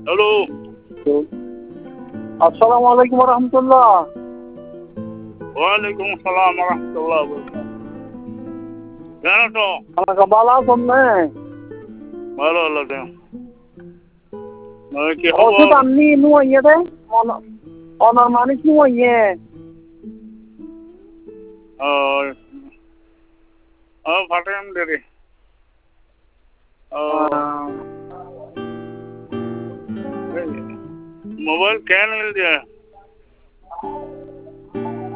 Hello আসসালামু আলাইকুম রহমতুল্লাহ। ওয়ালাইকুম আসসালাম রহমতুল্লাহ। কেন তো আমাকে ভালো আছেন না? ভালো হলো কি ওষুধ খবর? আপনি নুয়ে দে অনার মানুষ নুয়ে ফাটেন দেরি মোবাইল কেন মিল दिया